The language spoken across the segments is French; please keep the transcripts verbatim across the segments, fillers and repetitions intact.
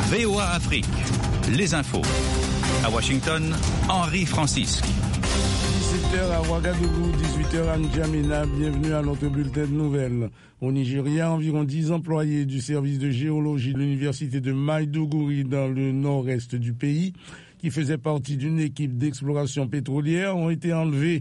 V O A Afrique, les infos. À Washington, Henri Francisque. dix-sept heures à Ouagadougou, dix-huit heures à N'Djamena. Bienvenue à notre bulletin de nouvelles. Au Nigeria, environ dix employés du service de géologie de l'université de Maiduguri dans le nord-est du pays, qui faisaient partie d'une équipe d'exploration pétrolière, ont été enlevés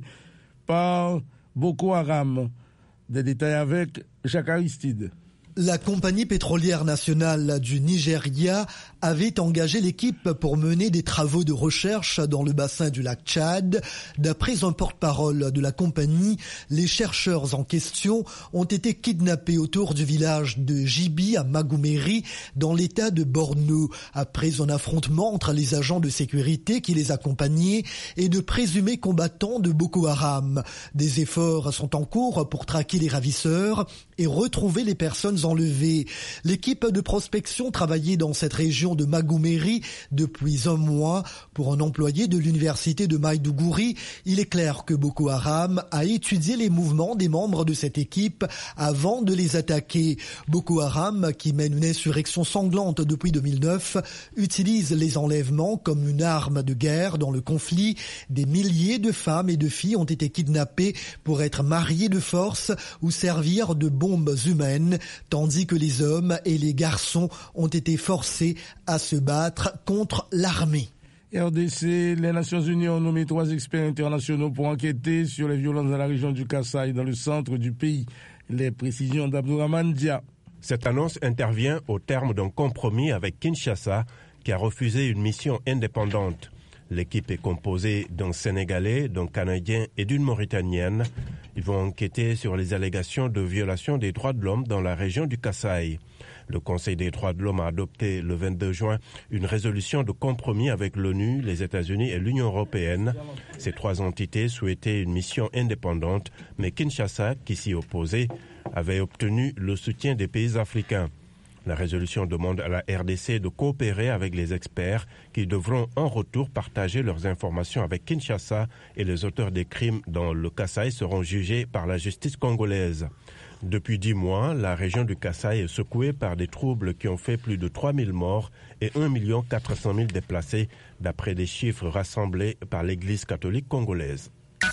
par Boko Haram. Des détails avec Jacques Aristide. La compagnie pétrolière nationale du Nigeria avait engagé l'équipe pour mener des travaux de recherche dans le bassin du lac Tchad. D'après un porte-parole de la compagnie, les chercheurs en question ont été kidnappés autour du village de Jibi à Magoumeri dans l'état de Borno après un affrontement entre les agents de sécurité qui les accompagnaient et de présumés combattants de Boko Haram. Des efforts sont en cours pour traquer les ravisseurs et retrouver les personnes enlevées. L'équipe de prospection travaillait dans cette région de Magoumeri depuis un mois. Pour un employé de l'université de Maiduguri, il est clair que Boko Haram a étudié les mouvements des membres de cette équipe avant de les attaquer. Boko Haram, qui mène une insurrection sanglante depuis deux mille neuf, utilise les enlèvements comme une arme de guerre dans le conflit. Des milliers de femmes et de filles ont été kidnappées pour être mariées de force ou servir de bombes humaines, tandis que les hommes et les garçons ont été forcés à se battre contre l'armée. R D C, les Nations Unies ont nommé trois experts internationaux pour enquêter sur les violences dans la région du Kasaï, dans le centre du pays. Les précisions d'Abdourahmane Dia. Cette annonce intervient au terme d'un compromis avec Kinshasa, qui a refusé une mission indépendante. L'équipe est composée d'un Sénégalais, d'un Canadien et d'une Mauritanienne. Ils vont enquêter sur les allégations de violation des droits de l'homme dans la région du Kasaï. Le Conseil des droits de l'homme a adopté le vingt-deux juin une résolution de compromis avec l'ONU, les États-Unis et l'Union européenne. Ces trois entités souhaitaient une mission indépendante, mais Kinshasa, qui s'y opposait, avait obtenu le soutien des pays africains. La résolution demande à la R D C de coopérer avec les experts qui devront en retour partager leurs informations avec Kinshasa, et les auteurs des crimes dans le Kasaï seront jugés par la justice congolaise. Depuis dix mois, la région du Kasaï est secouée par des troubles qui ont fait plus de trois mille morts et un million quatre cent mille déplacés, d'après des chiffres rassemblés par l'Église catholique congolaise.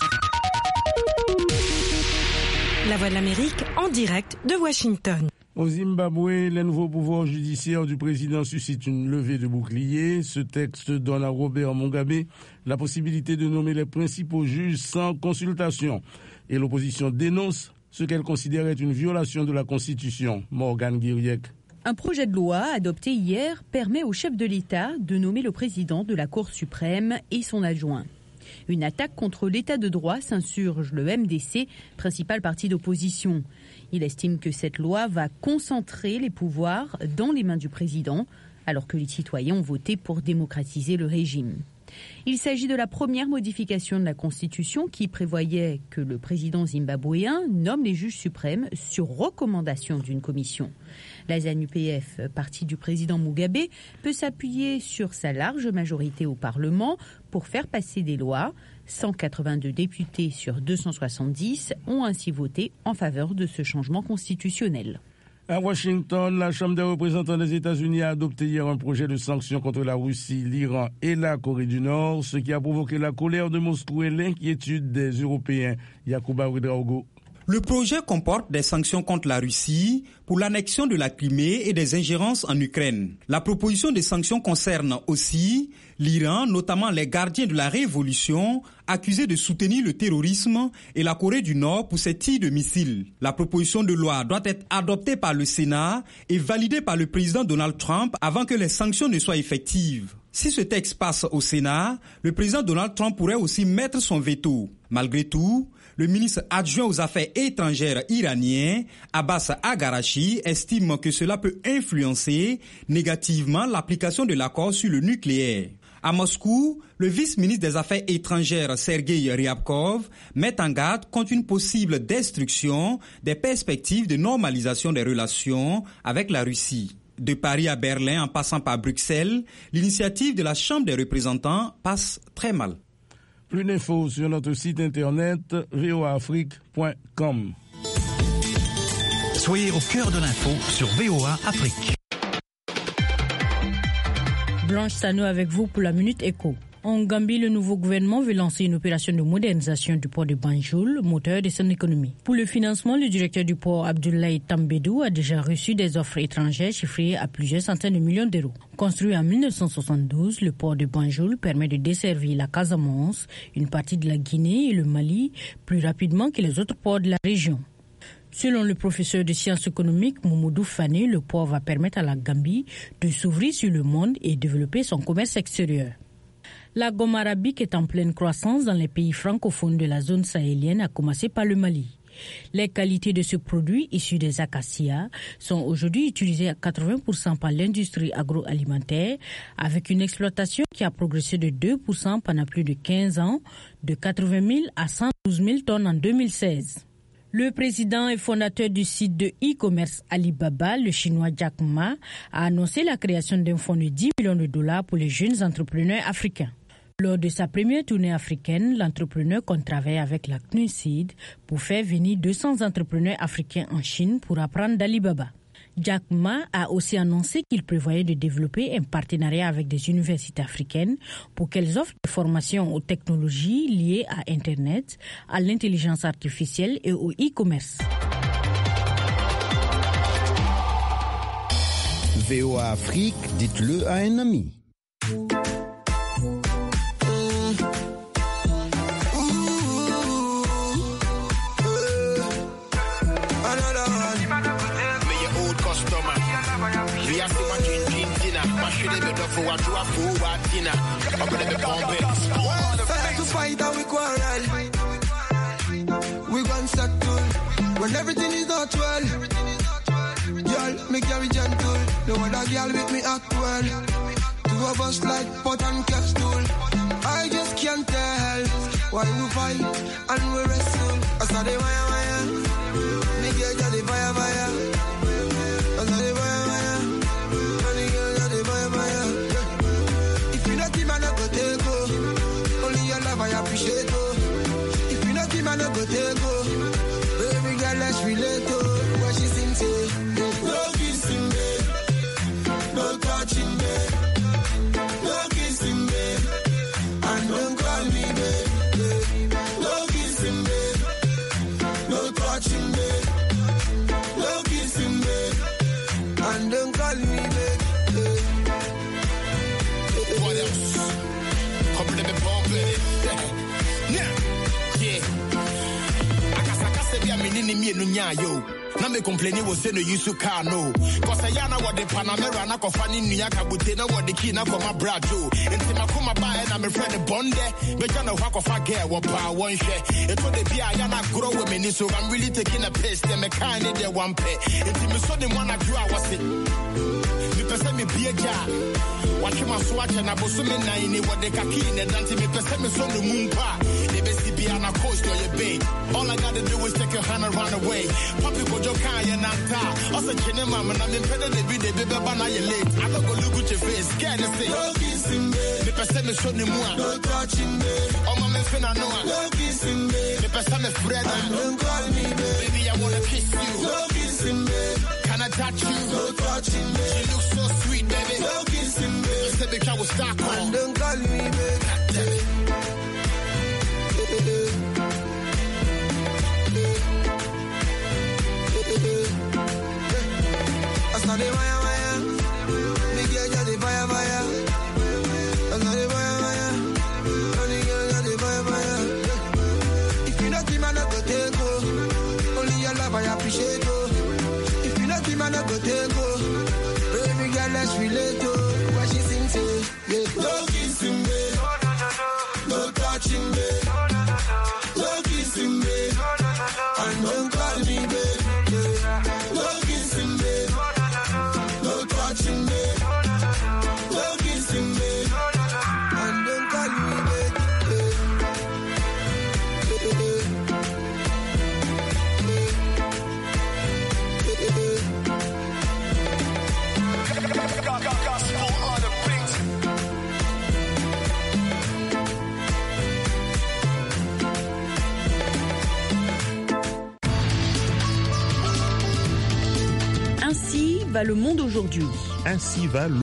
La Voix de l'Amérique en direct de Washington. Au Zimbabwe, les nouveaux pouvoirs judiciaires du président suscitent une levée de boucliers. Ce texte donne à Robert Mugabe la possibilité de nommer les principaux juges sans consultation. Et l'opposition dénonce ce qu'elle considère être une violation de la Constitution. Morgane Guiriec. Un projet de loi adopté hier permet au chef de l'État de nommer le président de la Cour suprême et son adjoint. Une attaque contre l'état de droit s'insurge le M D C, principal parti d'opposition. Il estime que cette loi va concentrer les pouvoirs dans les mains du président, alors que les citoyens ont voté pour démocratiser le régime. Il s'agit de la première modification de la Constitution qui prévoyait que le président zimbabwéen nomme les juges suprêmes sur recommandation d'une commission. La ZANU P F, parti du président Mugabe, peut s'appuyer sur sa large majorité au Parlement pour faire passer des lois. cent quatre-vingt-deux députés sur deux cent soixante-dix ont ainsi voté en faveur de ce changement constitutionnel. À Washington, la Chambre des représentants des États-Unis a adopté hier un projet de sanctions contre la Russie, l'Iran et la Corée du Nord, ce qui a provoqué la colère de Moscou et l'inquiétude des Européens. Yacouba Ouedraogo. Le projet comporte des sanctions contre la Russie pour l'annexion de la Crimée et des ingérences en Ukraine. La proposition de sanctions concerne aussi l'Iran, notamment les gardiens de la révolution, accusés de soutenir le terrorisme, et la Corée du Nord pour ses tirs de missiles. La proposition de loi doit être adoptée par le Sénat et validée par le président Donald Trump avant que les sanctions ne soient effectives. Si ce texte passe au Sénat, le président Donald Trump pourrait aussi mettre son veto. Malgré tout, le ministre adjoint aux Affaires étrangères iranien, Abbas Agharachi, estime que cela peut influencer négativement l'application de l'accord sur le nucléaire. À Moscou, le vice-ministre des Affaires étrangères Sergei Ryabkov met en garde contre une possible destruction des perspectives de normalisation des relations avec la Russie. De Paris à Berlin en passant par Bruxelles, l'initiative de la Chambre des représentants passe très mal. Plus d'infos sur notre site internet v o a afrique point com. Soyez au cœur de l'info sur V O A Afrique. Blanche Sano avec vous pour la Minute Éco. En Gambie, le nouveau gouvernement veut lancer une opération de modernisation du port de Banjul, moteur de son économie. Pour le financement, le directeur du port, Abdoulaye Tambedou, a déjà reçu des offres étrangères chiffrées à plusieurs centaines de millions d'euros. Construit en mille neuf cent soixante-douze, le port de Banjul permet de desservir la Casamance, une partie de la Guinée et le Mali plus rapidement que les autres ports de la région. Selon le professeur de sciences économiques Moumoudou Fane, le port va permettre à la Gambie de s'ouvrir sur le monde et développer son commerce extérieur. La gomme arabique est en pleine croissance dans les pays francophones de la zone sahélienne, à commencer par le Mali. Les qualités de ce produit issu des acacias sont aujourd'hui utilisées à quatre-vingts pour cent par l'industrie agroalimentaire, avec une exploitation qui a progressé de deux pour cent pendant plus de quinze ans, de quatre-vingt mille à cent douze mille tonnes en deux mille seize. Le président et fondateur du site de e-commerce Alibaba, le chinois Jack Ma, a annoncé la création d'un fonds de dix millions de dollars pour les jeunes entrepreneurs africains. Lors de sa première tournée africaine, l'entrepreneur compte travailler avec la C N U S I D pour faire venir deux cents entrepreneurs africains en Chine pour apprendre d'Alibaba. Jack Ma a aussi annoncé qu'il prévoyait de développer un partenariat avec des universités africaines pour qu'elles offrent des formations aux technologies liées à Internet, à l'intelligence artificielle et au e-commerce. V O A Afrique, dites-le à un ami. To fight and we quarrel, we gon' settle when everything is not well. Girl, me carry gentle, no other girl with me act well. Two of us like pot and castle. I just can't tell why we fight and we wrestle. I saw the wire wire, me get the fire fire. I saw the wire wire, me get the fire fire. If you not keep man, I go take go. Only your love I appreciate oh. If you not keep man, I go take go. Baby girl, let's relate oh. What she sing say, no kissing me, no touching me, no kissing me, and don't call me baby. No kissing me, no touching me, no kissing me, and don't call me baby. What else? Come let me pump it. Yeah. Akasakase bia menini mi enu nya yo. Na me complain was say no use to car no. Cause I yana what the Panamera na kofa ni nua kabute na what the key na for my brajo. Enti makoma ba na me friend bonde. Me jana wa kofa girl wo pa won hwe. Eto de bia yana grow with me so I'm really taking a piss them me kind of the one pay. Enti me so the one I grew I was it. Me pese me bia ja. Watch my swatch and I was so many in what the kaki and dancing me pese me so the moon pa. They best be on a coast or your babe. All I gotta do is take your hand and run away. Papi go jo kaya na ta. Also chene mama na me pede de bi de bebe bana ye late. I don't go look at your face, scared to say. No kissing me. Me pese me so ni mua. No touching me. Oh my man finna know. No kissing me. Me pese me Fred. Don't call me baby. Baby I wanna kiss you. No kissing me. Can I touch you? No touching me. You look so sweet baby. No kissing me. You said bitch I was Stockholm. Don't call me baby. Damn it. I saw the wire wire, me girl got the fire fire. I saw the wire wire, only girl got the fire fire. If you not keep man, I go take go. Only your love I appreciate go. If you not keep man, I go take go. Baby girl, let's relate to what she sing say. Yeah, no kissing me, no touching me, no kissing me, and don't call me baby. No kissing me, no touching me, no kissing me, and don't call me baby. Gospel on the beat. Ainsi va le monde aujourd'hui. Ainsi va le